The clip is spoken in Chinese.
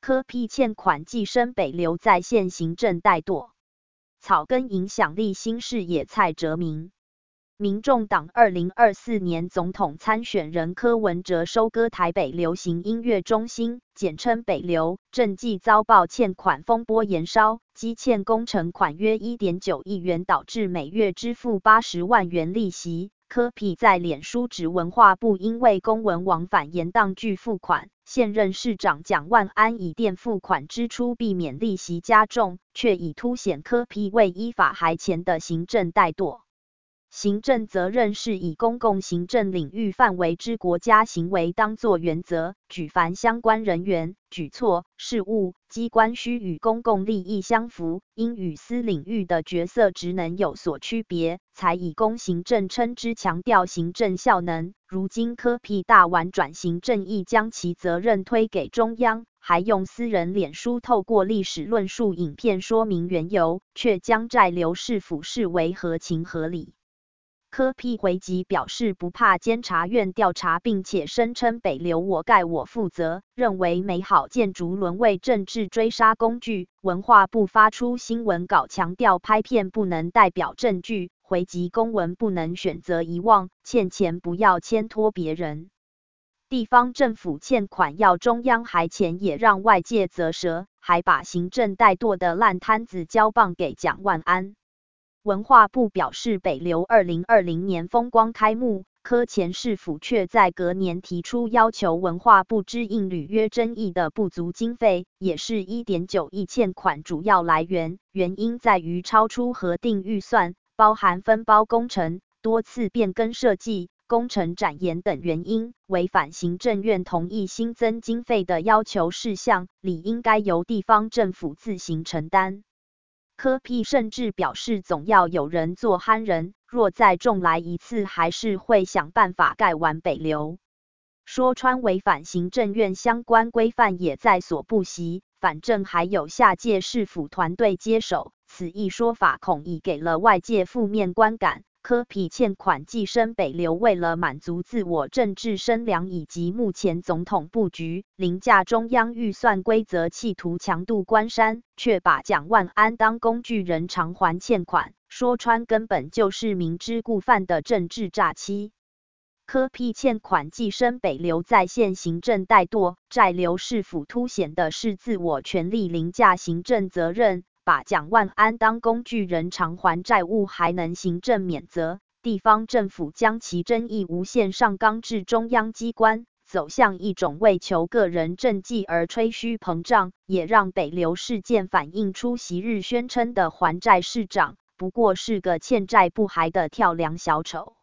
柯 P 欠款寄生北流在线行政怠惰，草根影响力新视野蔡哲明。民众党2024年总统参选人柯文哲收割台北流行音乐中心，简称北流，政绩遭曝欠款风波延烧，积欠工程款约 1.9 亿元，导致每月支付80万元利息。柯 P 在脸书指文化部因为公文往返延宕拒付款，现任市长蒋万安以垫付款支出避免利息加重，却已凸显柯 P 未依法还钱的行政怠惰。行政责任是以公共行政领域范围之国家行为当作原则，举凡相关人员、举措、事务、机关须与公共利益相符，应与私领域的角色职能有所区别，才以公行政称之，强调行政效能。如今柯 P 大玩转型正义，将其责任推给中央，还用私人脸书透过历史论述影片说明缘由，却将债流是否视为合情合理。柯 P 回击表示不怕监察院调查，并且声称北流我盖我负责，认为美好建筑沦为政治追杀工具。文化部发出新闻稿强调拍片不能代表证据，回击公文不能选择遗忘，欠钱不要牵拖别人。地方政府欠款要中央还钱，也让外界啧舌，还把行政怠惰的烂摊子交棒给蒋万安。文化部表示，北流2020年风光开幕，柯前市府却在隔年提出要求文化部支应履约争议的不足经费，也是 1.9 亿欠款主要来源，原因在于超出核定预算，包含分包工程、多次变更设计、工程展延等原因，违反行政院同意新增经费的要求事项，理应该由地方政府自行承担。柯 P 甚至表示，总要有人做憨人，若再重来一次，还是会想办法盖完北流。说穿违反行政院相关规范也在所不惜，反正还有下届市府团队接手，此一说法恐已给了外界负面观感。柯 P 欠款寄生北流，为了满足自我政治声量以及目前总统布局，凌驾中央预算规则，企图强渡关山，却把蒋万安当工具人偿还欠款，说穿根本就是明知故犯的政治诈欺。柯 P 欠款寄生北流在线行政怠惰，债流是否凸显的是自我权力凌驾行政责任，把蒋万安当工具人偿还债务还能行政免责，地方政府将其争议无限上纲至中央机关，走向一种为求个人政绩而吹嘘膨胀，也让北流事件反映出昔日宣称的还债市长，不过是个欠债不还的跳梁小丑。